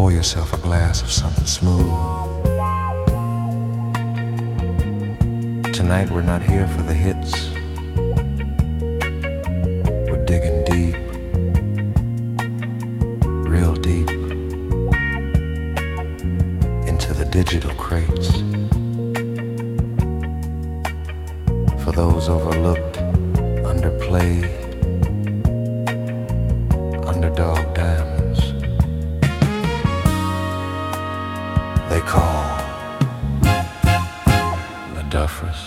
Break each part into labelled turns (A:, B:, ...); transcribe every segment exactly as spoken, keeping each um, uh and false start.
A: pour yourself a glass of something smooth. Tonight we're not here for the hits. We're digging deep, real deep, into the digital crates. For those overlooked, underplayed, underdog diamonds they call the Duffers.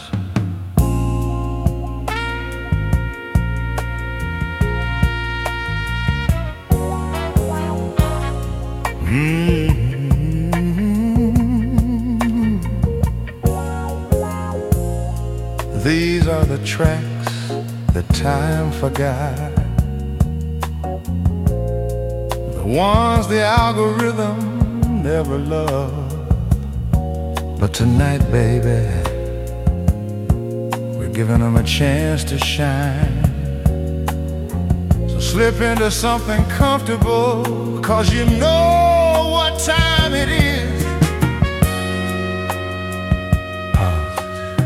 A: Mm-hmm. These are the tracks that time forgot, the ones the algorithm never loved. But tonight, baby, we're giving them a chance to shine. So slip into something comfortable, 'cause you know what time it is. Pause.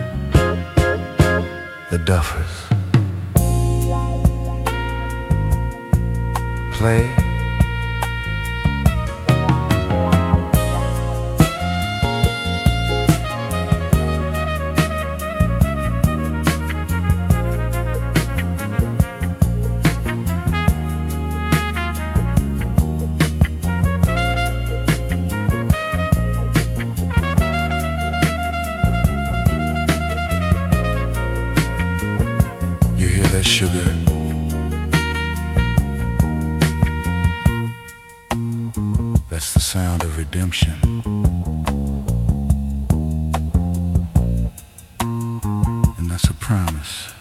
A: The Duffers. Play. You hear that sugar? That's the sound of redemption. And that's a promise.